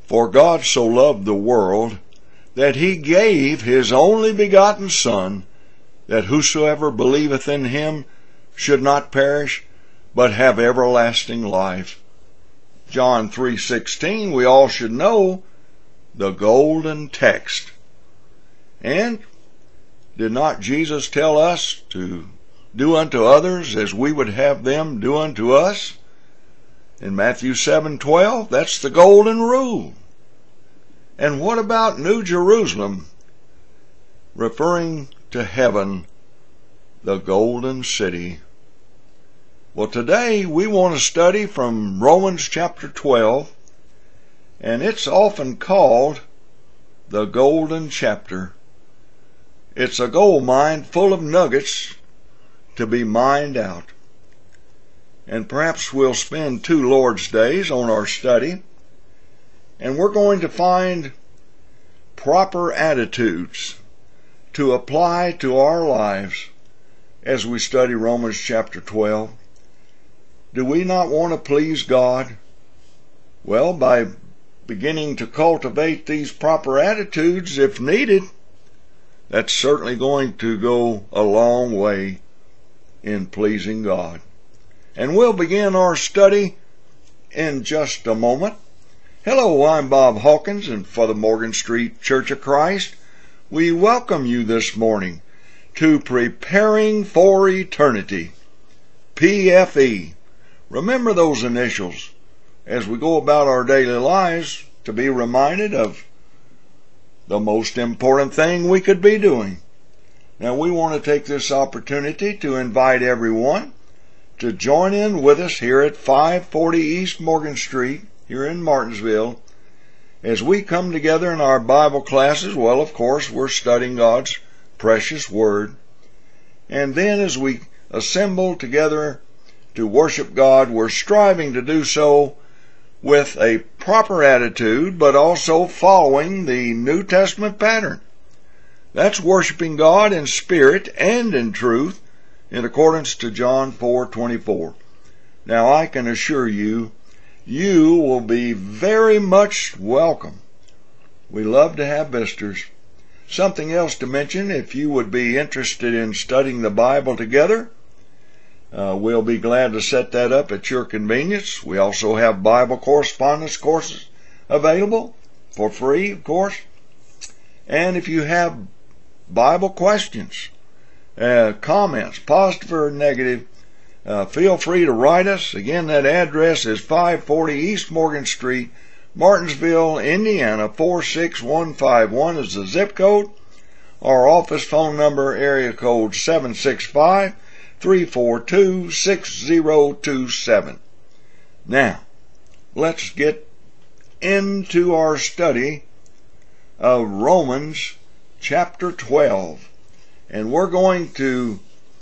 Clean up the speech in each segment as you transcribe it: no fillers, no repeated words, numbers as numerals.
For God so loved the world, that he gave his only begotten Son, that whosoever believeth in him should not perish, but have everlasting life. John 3:16, we all should know, the golden text. And did not Jesus tell us to do unto others as we would have them do unto us? In Matthew 7:12, that's the golden rule. And what about New Jerusalem, referring to heaven, the golden city? Well, today we want to study from Romans chapter 12, and it's often called the golden chapter. It's a gold mine full of nuggets to be mined out. And perhaps we'll spend 2 Lord's days on our study, and we're going to find proper attitudes to apply to our lives as we study Romans chapter 12. Do we not want to please God? Well, by beginning to cultivate these proper attitudes if needed, that's certainly going to go a long way in pleasing God. And we'll begin our study in just a moment. Hello, I'm Bob Hawkins, and for the Morgan Street Church of Christ, we welcome you this morning to Preparing for Eternity, PFE. Remember those initials as we go about our daily lives to be reminded of the most important thing we could be doing. Now, we want to take this opportunity to invite everyone to join in with us here at 540 East Morgan Street, here in Martinsville, as we come together in our Bible classes. Well, of course, we're studying God's precious Word. And then as we assemble together to worship God, we're striving to do so with a proper attitude, but also following the New Testament pattern. That's worshiping God in spirit and in truth, in accordance to John 4:24. Now, I can assure you, you will be very much welcome. We love to have visitors. Something else to mention, if you would be interested in studying the Bible together, we'll be glad to set that up at your convenience. We also have Bible correspondence courses available for free, of course. And if you have Bible questions, comments, positive or negative, feel free to write us. Again, that address is 540 East Morgan Street, Martinsville, Indiana, 46151 is the zip code. Our office phone number, area code 765-342-6027. Now, let's get into our study of Romans chapter 12. And we're going to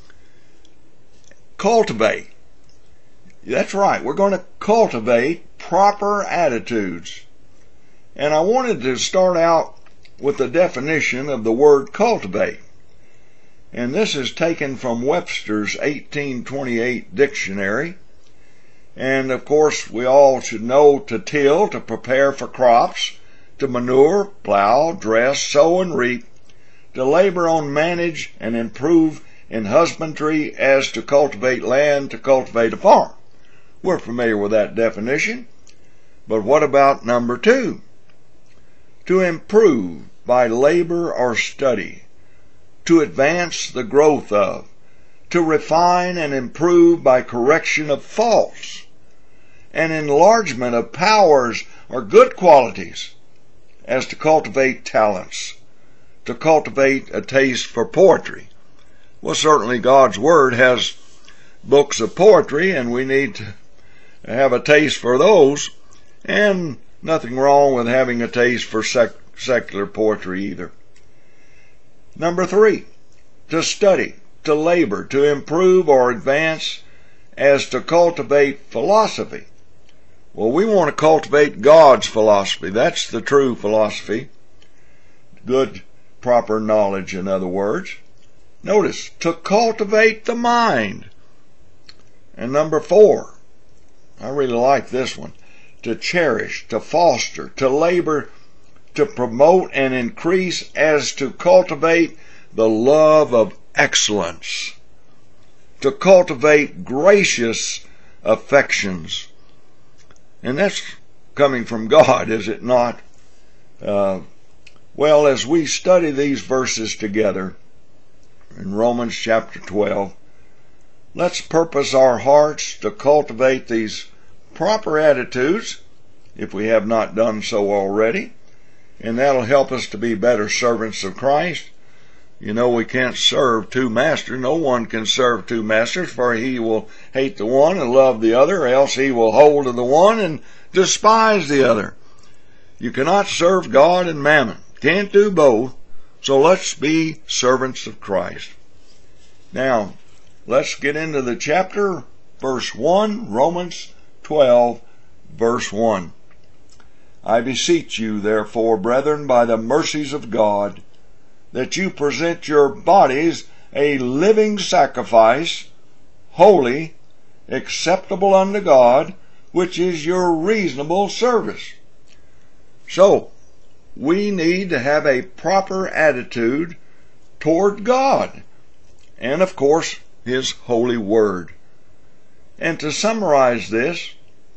cultivate. That's right, we're going to cultivate proper attitudes. And I wanted to start out with the definition of the word cultivate. And this is taken from Webster's 1828 dictionary. And of course, we all should know to till, to prepare for crops, to manure, plow, dress, sow, and reap, to labor on, manage, and improve in husbandry, as to cultivate land, to cultivate a farm. We're familiar with that definition. But what about number 2? To improve by labor or study, to advance the growth of, to refine and improve by correction of faults, and enlargement of powers or good qualities, as to cultivate talents, to cultivate a taste for poetry. Well, certainly God's Word has books of poetry, and we need to have a taste for those, and nothing wrong with having a taste for secular poetry either. Number 3, to study, to labor, to improve or advance, as to cultivate philosophy. Well, we want to cultivate God's philosophy. That's the true philosophy. Good, proper knowledge, in other words. Notice, to cultivate the mind. And number 4, I really like this one, to cherish, to foster, to labor, to promote and increase, as to cultivate the love of excellence, to cultivate gracious affections. And that's coming from God, is it not? Well, as we study these verses together in Romans chapter 12, let's purpose our hearts to cultivate these proper attitudes, if we have not done so already, and that'll help us to be better servants of Christ. You know, we can't serve two masters. No one can serve two masters, for he will hate the one and love the other, or else he will hold to the one and despise the other. You cannot serve God and mammon. Can't do both. So let's be servants of Christ. Now, let's get into the chapter, verse 1, Romans 12, verse 1. I beseech you, therefore, brethren, by the mercies of God, that you present your bodies a living sacrifice, holy, acceptable unto God, which is your reasonable service. So, we need to have a proper attitude toward God, and of course, His holy word. And to summarize this,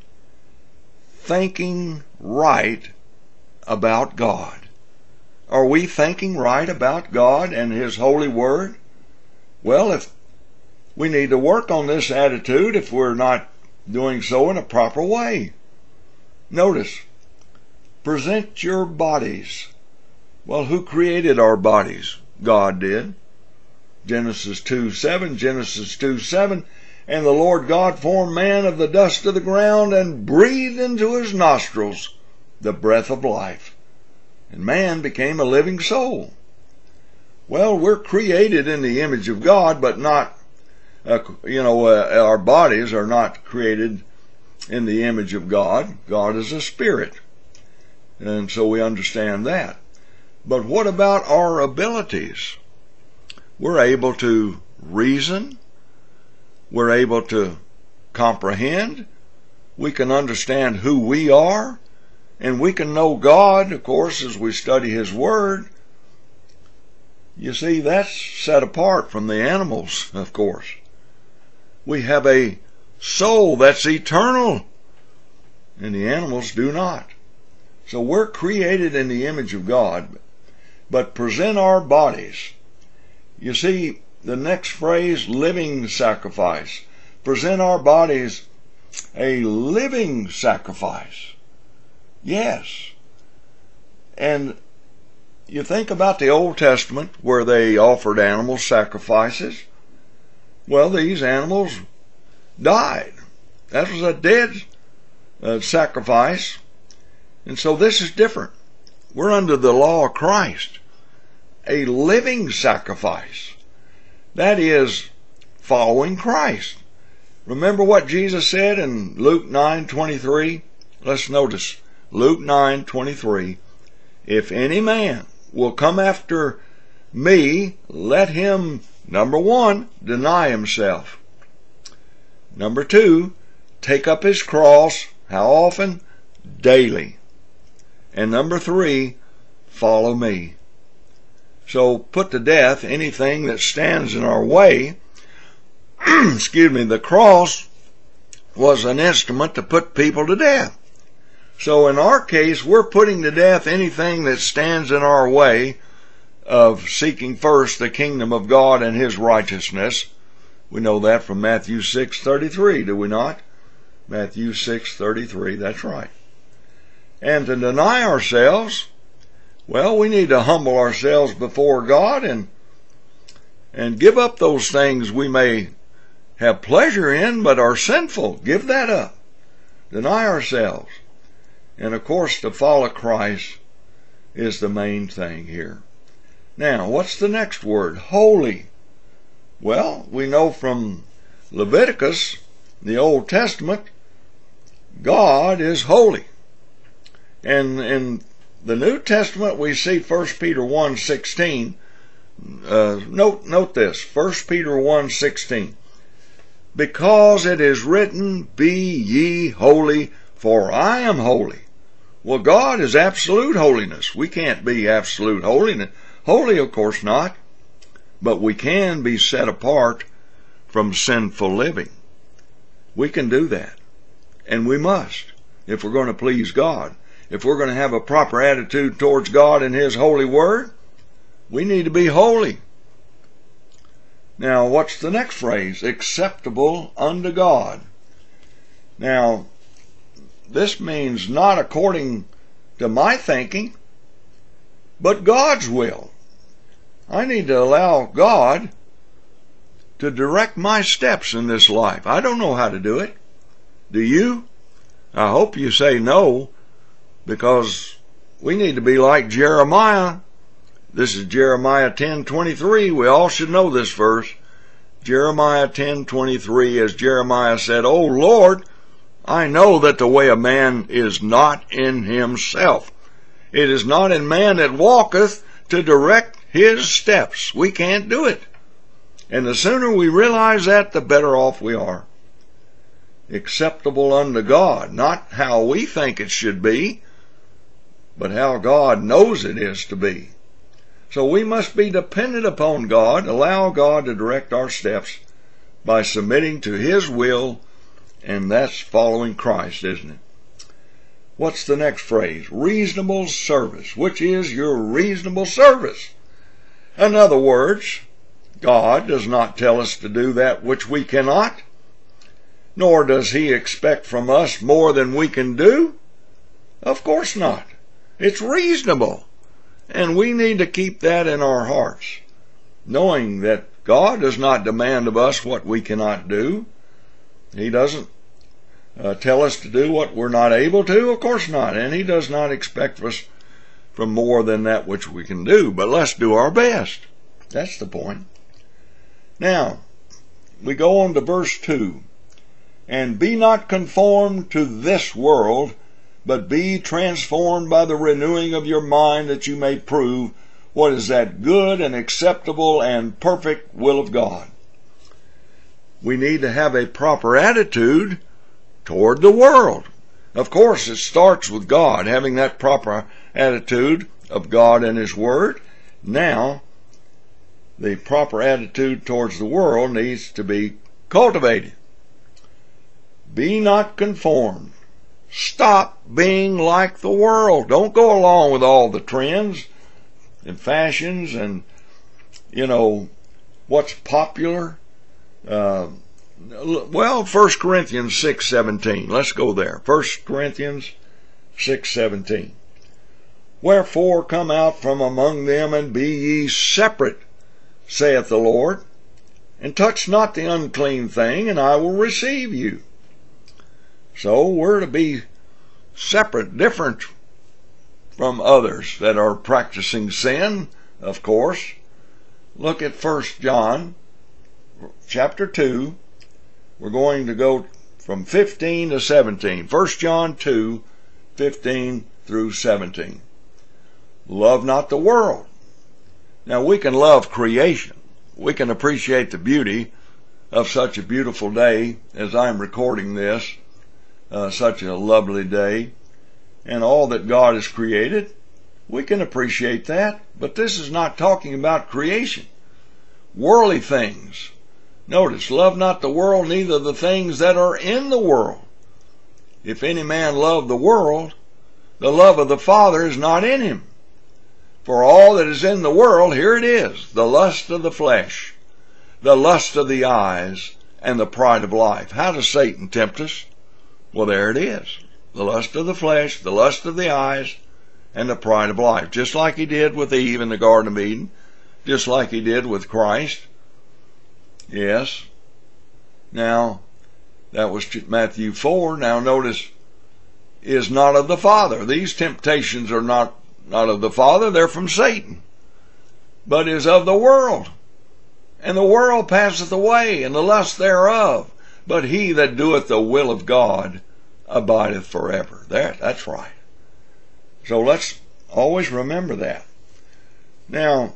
thinking right about God. Are we thinking right about God and His holy word? Well, if we need to work on this attitude if we're not doing so in a proper way. Notice, present your bodies. Well, who created our bodies? God did. Genesis 2:7, Genesis 2:7, and the Lord God formed man of the dust of the ground and breathed into his nostrils the breath of life. And man became a living soul. Well, we're created in the image of God, but not, our bodies are not created in the image of God. God is a spirit. And so we understand that. But what about our abilities? We're able to reason. We're able to comprehend. We can understand who we are. And we can know God, of course, as we study His Word. You see, that's set apart from the animals, of course. We have a soul that's eternal, and the animals do not. So we're created in the image of God, but present our bodies. You see, the next phrase, living sacrifice. Present our bodies a living sacrifice. Yes. And you think about the Old Testament where they offered animal sacrifices. Well, these animals died. That was a dead sacrifice. And so this is different. We're under the law of Christ. A living sacrifice. That is following Christ. Remember what Jesus said in Luke 9:23? Let's notice. Luke 9:23. If any man will come after me, let him, number one, deny himself. Number two, take up his cross. How often? Daily. And number three, follow me. So put to death anything that stands in our way. Excuse me, the cross was an instrument to put people to death. So in our case, we're putting to death anything that stands in our way of seeking first the kingdom of God and His righteousness. We know that from Matthew 6:33, do we not? Matthew 6:33, that's right. And to deny ourselves, well, we need to humble ourselves before God and give up those things we may have pleasure in but are sinful. Give that up. Deny ourselves. And of course, to follow Christ is the main thing here. Now, what's the next word? Holy. Well, we know from Leviticus, the Old Testament, God is holy. And in the New Testament, we see 1 Peter 1:16. Note this, 1 Peter 1:16. Because it is written, be ye holy, for I am holy. Well, God is absolute holiness. We can't be absolute holy, of course not, but we can be set apart from sinful living. We can do that, and we must, if we're going to please God. If we're going to have a proper attitude towards God and His holy word, we need to be holy. Now, what's the next phrase? Acceptable unto God. Now, this means not according to my thinking, but God's will. I need to allow God to direct my steps in this life. I don't know how to do it. Do you? I hope you say no, because we need to be like Jeremiah. This is Jeremiah 10:23. We all should know this verse. Jeremiah 10:23, as Jeremiah said, O Lord, I know that the way of man is not in himself. It is not in man that walketh to direct his steps. We can't do it. And the sooner we realize that, the better off we are. Acceptable unto God, not how we think it should be, but how God knows it is to be. So we must be dependent upon God, allow God to direct our steps by submitting to His will, and that's following Christ, isn't it? What's the next phrase? Reasonable service. Which is your reasonable service? In other words, God does not tell us to do that which we cannot, nor does He expect from us more than we can do. Of course not. It's reasonable, and we need to keep that in our hearts, knowing that God does not demand of us what we cannot do. He doesn't tell us to do what we're not able to, of course not, and He does not expect us from more than that which we can do, but let's do our best. That's the point. Now, we go on to verse 2. And be not conformed to this world, but be transformed by the renewing of your mind, that you may prove what is that good and acceptable and perfect will of God. We need to have a proper attitude toward the world. Of course, it starts with God, having that proper attitude of God and His Word. Now, the proper attitude towards the world needs to be cultivated. Be not conformed. Stop being like the world. Don't go along with all the trends and fashions and, what's popular. Well, 1 Corinthians 6:17. Let's go there. 1 Corinthians 6:17. Wherefore come out from among them, and be ye separate, saith the Lord, and touch not the unclean thing, and I will receive you. So we're to be separate, different from others that are practicing sin, of course. Look at 1 John chapter 2. We're going to go from 15 to 17. 1 John 2, 15 through 17. Love not the world. Now, we can love creation. We can appreciate the beauty of such a beautiful day as I'm recording this, such a lovely day, and all that God has created. We can appreciate that, but this is not talking about creation. Worldly things. Notice, love not the world, neither the things that are in the world. If any man love the world, the love of the Father is not in him. For all that is in the world, here it is, the lust of the flesh, the lust of the eyes, and the pride of life. How does Satan tempt us? Well, there it is. The lust of the flesh, the lust of the eyes, and the pride of life. Just like he did with Eve in the Garden of Eden. Just like he did with Christ. Yes. Now, that was Matthew 4. Now notice, is not of the Father. These temptations are not of the Father. They're from Satan. But is of the world. And the world passeth away, and the lust thereof. But he that doeth the will of God abideth forever. That's right. So let's always remember that. Now,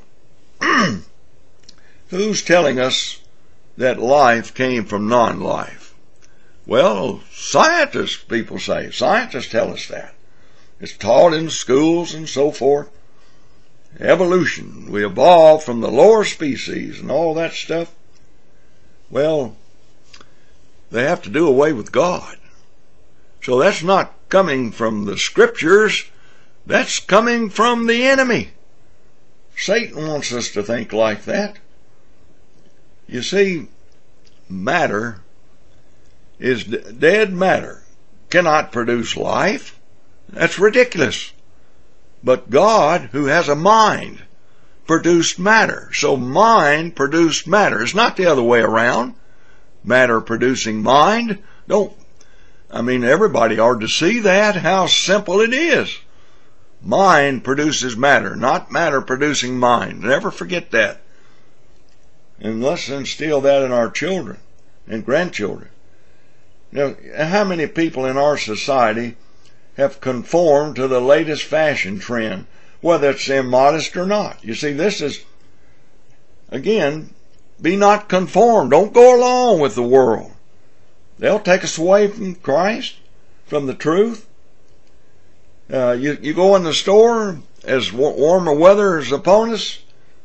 who's telling us that life came from non-life? Well, scientists, people say. Scientists tell us that. It's taught in schools and so forth. Evolution. We evolved from the lower species and all that stuff. Well, they have to do away with God. So that's not coming from the scriptures. That's coming from the enemy. Satan wants us to think like that. You see, matter is dead matter. Cannot produce life. That's ridiculous. But God, who has a mind, produced matter. So mind produced matter. It's not the other way around. Matter producing mind. Everybody ought to see that, how simple it is. Mind produces matter, not matter producing mind. Never forget that. And let's instill that in our children and grandchildren. How many people in our society have conformed to the latest fashion trend, whether it's immodest or not? You see, this is, again, be not conformed. Don't go along with the world. They'll take us away from Christ, from the truth. You go in the store, as warmer weather is upon us,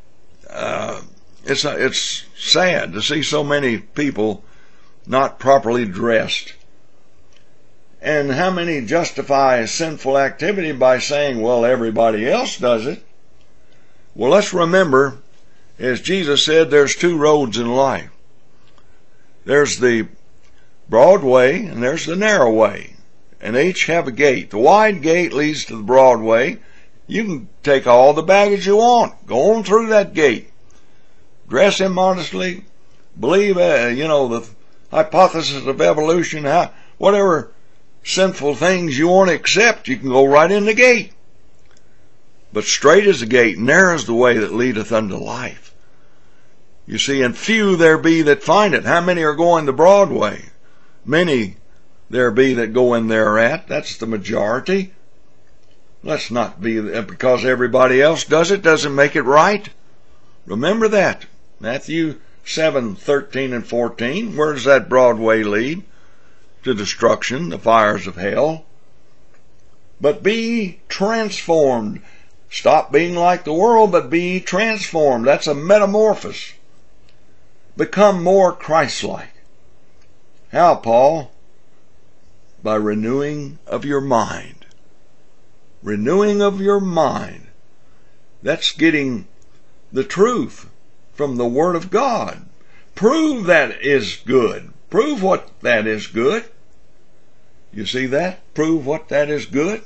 it's sad to see so many people not properly dressed. And how many justify sinful activity by saying, well, everybody else does it? Well, let's remember, as Jesus said, there's two roads in life. There's the broad way and there's the narrow way. And each have a gate. The wide gate leads to the broad way. You can take all the baggage you want. Go on through that gate. Dress immodestly. Believe, the hypothesis of evolution. Whatever sinful things you want to accept, you can go right in the gate. But straight is the gate, narrow is the way that leadeth unto life. You see, and few there be that find it. How many are going the broad way? Many there be that go in thereat. That's the majority. Let's not be, because everybody else does it, doesn't make it right. Remember that. Matthew 7:13 and 14. Where does that broad way lead? To destruction, the fires of hell. But be transformed. Stop being like the world, but be transformed. That's a metamorphosis. Become more Christ-like. How, Paul? By renewing of your mind. Renewing of your mind. That's getting the truth from the Word of God. Prove that is good. Prove what that is good. You see that? Prove what that is good.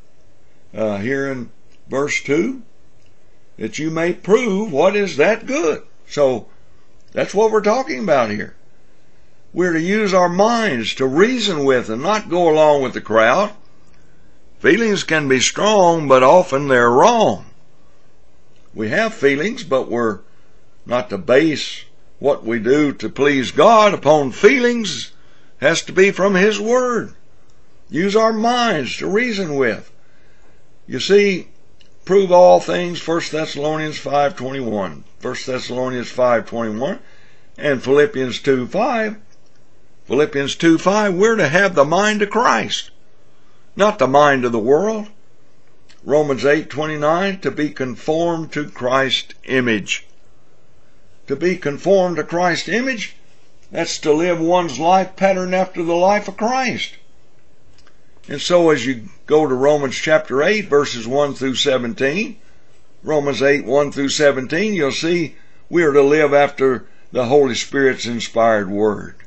Here in verse 2, that you may prove what is that good. So that's what we're talking about here. We're to use our minds to reason with and not go along with the crowd. Feelings can be strong, but often they're wrong. We have feelings, but we're not to base what we do to please God upon feelings. It has to be from His Word. Use our minds to reason with. You see, prove all things, 1 Thessalonians 5:21. 1 Thessalonians 5:21 and Philippians 2:5. Philippians 2:5, we're to have the mind of Christ, not the mind of the world. Romans 8:29, to be conformed to Christ's image. To be conformed to Christ's image, that's to live one's life pattern after the life of Christ. And so as you go to Romans chapter 8, verses 1 through 17, Romans 8, 1 through 17, you'll see we are to live after the Holy Spirit's inspired Word.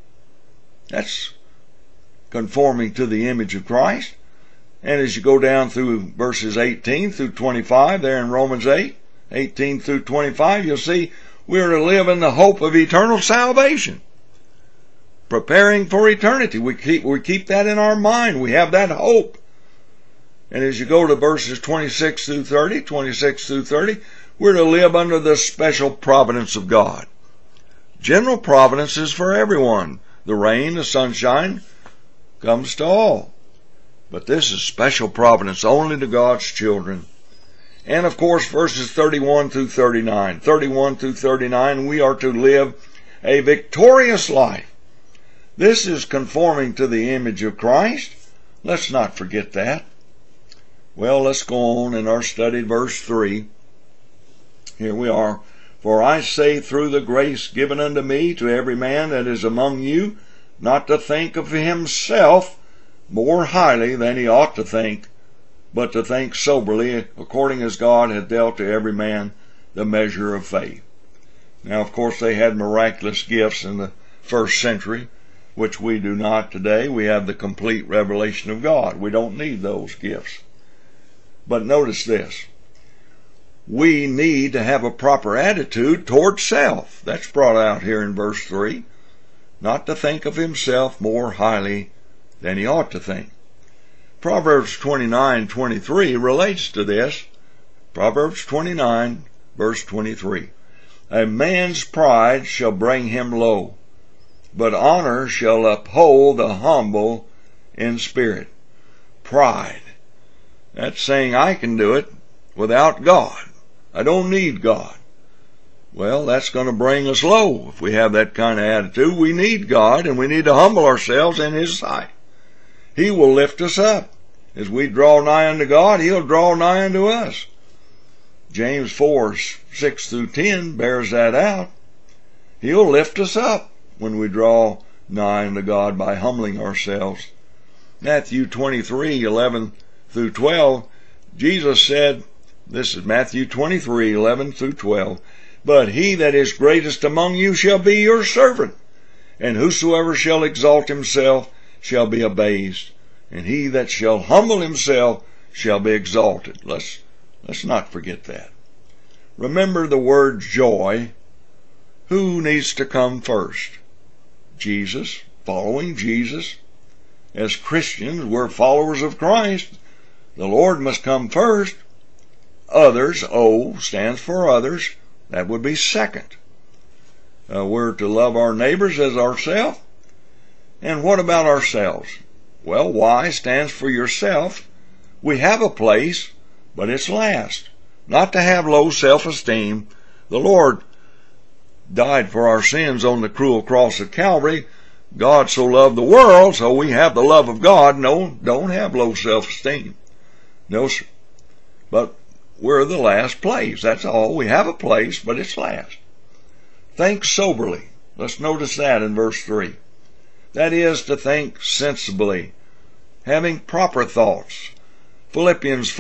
That's conforming to the image of Christ. And as you go down through verses 18 through 25, there in Romans 8, 18 through 25, you'll see we are to live in the hope of eternal salvation. Preparing for eternity. We keep that in our mind. We have that hope. And as you go to verses 26 through 30, we're to live under the special providence of God. General providence is for everyone. The rain, the sunshine comes to all. But this is special providence only to God's children. And of course, verses 31 through 39. 31 through 39, we are to live a victorious life. This is conforming to the image of Christ. Let's not forget that. Well, let's go on in our study, verse 3. Here we are. For I say through the grace given unto me to every man that is among you, not to think of himself more highly than he ought to think, but to think soberly, according as God hath dealt to every man the measure of faith. Now, of course, they had miraculous gifts in the first century, which we do not today. We have the complete revelation of God. We don't need those gifts. But notice this. We need to have a proper attitude toward self. That's brought out here in verse 3. Not to think of himself more highly than he ought to think. Proverbs 29:23 relates to this. Proverbs 29, verse 23. A man's pride shall bring him low, but honor shall uphold the humble in spirit. Pride. That's saying I can do it without God. I don't need God. Well, that's going to bring us low. If we have that kind of attitude, we need God, and we need to humble ourselves in His sight. He will lift us up. As we draw nigh unto God, He'll draw nigh unto us. James 4:6-10 bears that out. He'll lift us up when we draw nigh unto God by humbling ourselves. Matthew 23:11-12, Jesus said, this is Matthew 23:11-12, but he that is greatest among you shall be your servant, and whosoever shall exalt himself shall be abased, and he that shall humble himself shall be exalted. Let's not forget that. Remember the word joy. Who needs to come first? Jesus, following Jesus. As Christians, we're followers of Christ. The Lord must come first. Others, O, stands for others. That would be second. We're to love our neighbors as ourselves. And what about ourselves? Well, Y stands for yourself. We have a place, but it's last. Not to have low self-esteem. The Lord died for our sins on the cruel cross at Calvary. God so loved the world, so we have the love of God. No, don't have low self-esteem. No, sir. But we're the last place. That's all. We have a place, but it's last. Think soberly. Let's notice that in verse 3. That is to think sensibly, having proper thoughts. Philippians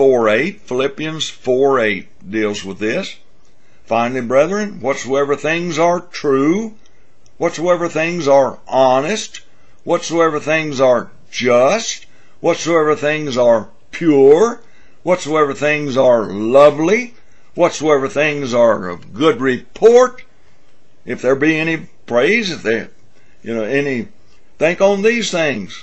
4:8 deals with this. Finally, brethren, whatsoever things are true, whatsoever things are honest, whatsoever things are just, whatsoever things are pure, whatsoever things are lovely, whatsoever things are of good report, if there be any praise, if there, think on these things.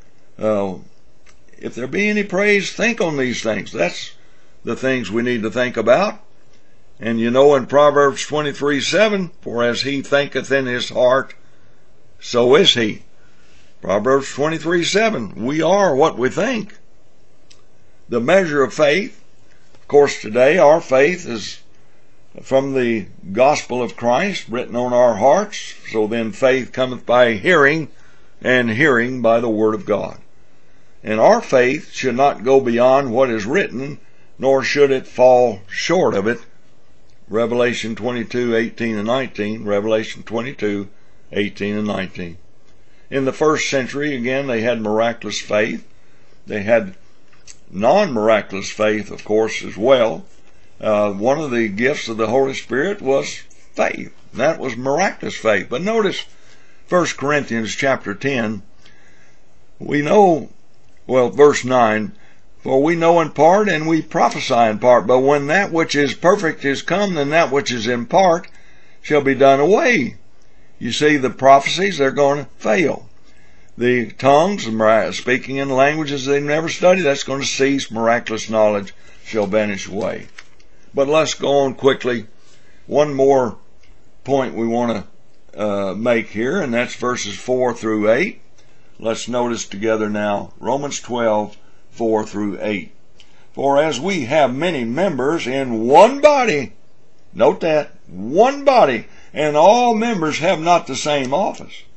If there be any praise, think on these things. That's the things we need to think about. And in Proverbs 23:7, for as he thinketh in his heart, so is he. Proverbs 23:7, we are what we think. The measure of faith. Of course, today our faith is from the gospel of Christ written on our hearts. So then faith cometh by hearing, and hearing by the word of God. And our faith should not go beyond what is written, nor should it fall short of it. Revelation 22:18-19, Revelation 22:18-19. In the first century, again, they had miraculous faith. They had non-miraculous faith, of course, as well. One of the gifts of the Holy Spirit was faith. That was miraculous faith. But notice 1 Corinthians chapter 10. We know, verse 9, for we know in part and we prophesy in part, but when that which is perfect is come, then that which is in part shall be done away. You see, the prophecies, they're going to fail. The tongues, speaking in languages they've never studied, that's going to cease. Miraculous knowledge shall vanish away. But let's go on quickly. One more point we want to make here, and that's verses 4-8. Let's notice together now Romans 12:4-8. For as we have many members in one body, note that, one body, and all members have not the same office.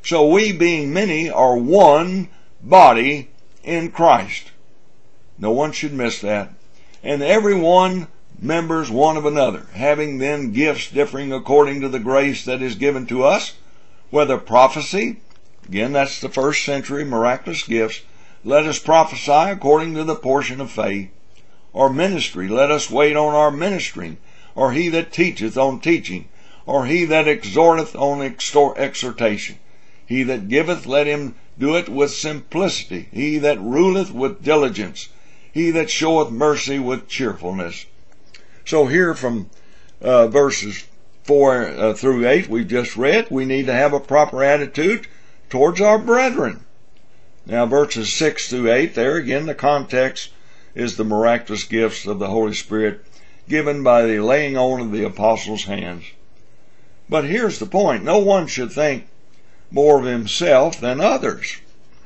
So we, being many, are one body in Christ. No one should miss that. And every one members one of another, having then gifts differing according to the grace that is given to us, whether prophecy, again that's the first century miraculous gifts, let us prophesy according to the portion of faith, or ministry, let us wait on our ministering, or he that teacheth on teaching, or he that exhorteth on exhortation. He that giveth, let him do it with simplicity. He that ruleth with diligence. He that showeth mercy with cheerfulness. So here from verses 4 through 8 we've just read, we need to have a proper attitude towards our brethren. Now verses 6 through 8, there again the context is the miraculous gifts of the Holy Spirit given by the laying on of the apostles' hands. But here's the point. No one should think more of himself than others.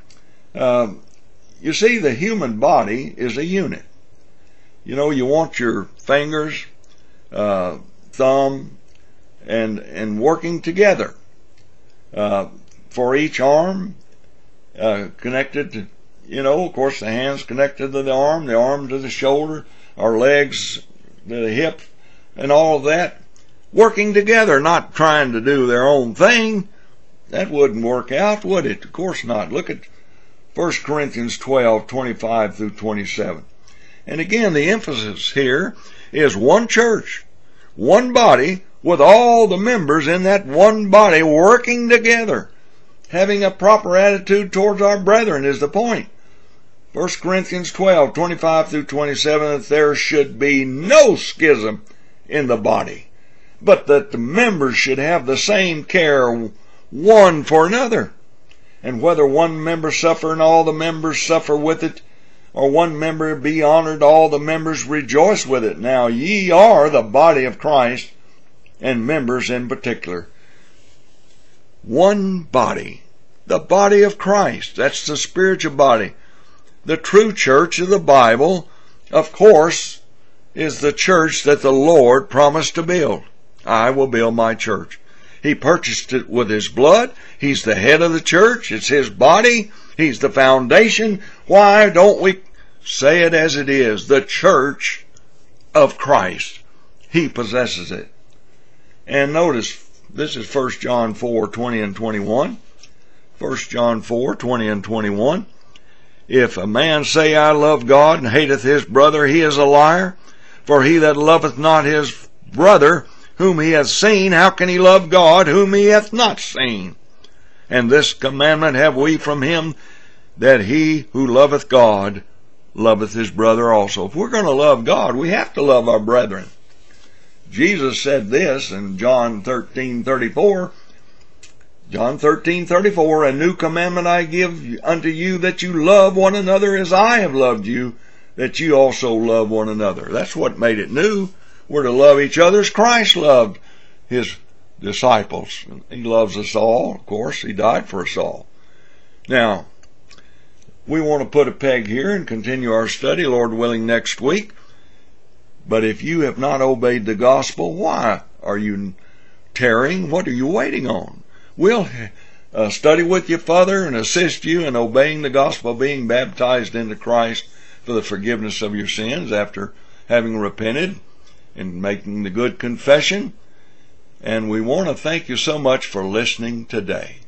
You see, the human body is a unit. You know, you want your fingers, thumb, and working together. For each arm connected to, you know, of course the hands connected to the arm to the shoulder, our legs to the hip, and all of that. Working together, not trying to do their own thing. That wouldn't work out, would it? Of course not. Look at 1 Corinthians 12:25 through 27. And again, the emphasis here is one church, one body, with all the members in that one body working together. Having a proper attitude towards our brethren is the point. 1 Corinthians 12:25 through 27, that there should be no schism in the body, but that the members should have the same care one for another. And whether one member suffer and all the members suffer with it, or one member be honored, all the members rejoice with it. Now ye are the body of Christ, and members in particular. One body. The body of Christ. That's the spiritual body. The true church of the Bible, of course, is the church that the Lord promised to build. I will build my church. He purchased it with His blood. He's the head of the church. It's His body. He's the foundation. Why don't we say it as it is? The church of Christ. He possesses it. And notice, this is 1 John 4:20 and 21. 1 John 4:20 and 21. If a man say, I love God, and hateth his brother, he is a liar. For he that loveth not his brother, whom he hath seen, how can he love God, whom he hath not seen? And this commandment have we from him, that he who loveth God loveth his brother also. If we're going to love God, we have to love our brethren. Jesus said this in John 13:34. John 13:34, a new commandment I give unto you, that you love one another as I have loved you, that you also love one another. That's what made it new. We're to love each other as Christ loved His disciples. He loves us all, of course. He died for us all. Now, we want to put a peg here and continue our study, Lord willing, next week. But if you have not obeyed the gospel, why are you tarrying? What are you waiting on? We'll study with you further and assist you in obeying the gospel, being baptized into Christ for the forgiveness of your sins after having repented and making the good confession. And we want to thank you so much for listening today.